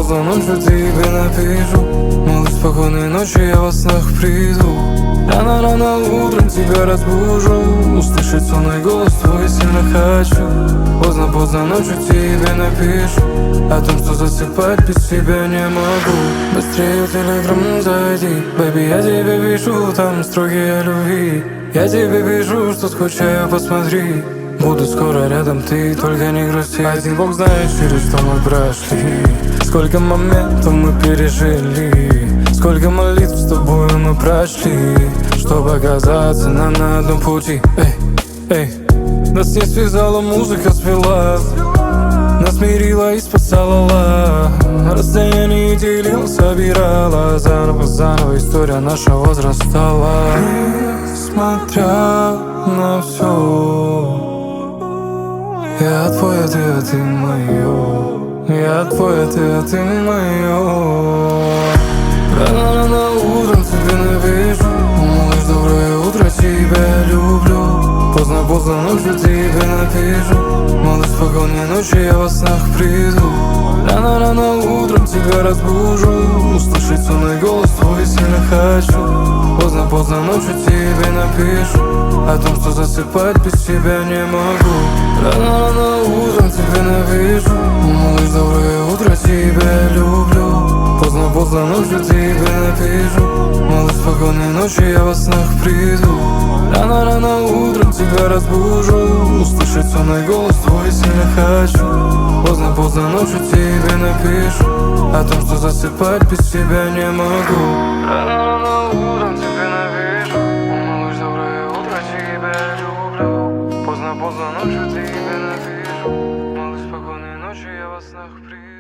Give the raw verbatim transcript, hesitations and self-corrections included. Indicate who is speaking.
Speaker 1: поздно ночью тебе напишу: малыш, спокойной ночи, я во снах приду. Рано-рано утром тебя разбужу, услышать сонный голос твой сильно хочу. Поздно-поздно ночью тебе напишу о том, что засыпать без тебя не могу. Быстрее в телеграм зайди, бэби, я тебе пишу, там строки о любви. Я тебе пишу, что скучаю, посмотри. Буду скоро рядом, ты только не грусти. Один бог знает, через что мы прошли. Сколько моментов мы пережили, сколько молитв с тобой мы прошли, чтобы оказаться нам на одном пути. Эй, эй, нас не связала, музыка свела, нас мирила и спасала. Расстояние делила, собирала. Заново, заново история наша возрастала. Несмотря на все, я твой, а ты, а ты моё. Я твой, а ты, а ты моё. Рано-рано утром тебе напишу: малыш, доброе утро, тебя люблю. Поздно-поздно ночью тебе напишу: малыш, спокойной ночи, я во снах приду. Рано-рано утром тебя разбужу, услышать сонный голос твой сильно хочу. Поздно-поздно ночью тебе напишу о том, что засыпать без тебя не могу. Рано-рано утром тебе напишу: малыш, доброе утро, тебя люблю. Поздно-поздно ночью тебе напишу: малыш, спокойной ночи, я во снах приду. Рано-рано утром тебя разбужу, услышать сонный голос твой сильно хочу. Поздно-поздно ночью тебе напишу о том, что засыпать без тебя не могу. Рано-рано утром тебе напишу: малыш, доброе утро, тебя люблю. Поздно-поздно ночью тебе напишу: малыш, спокойной ночи, я во снах приду.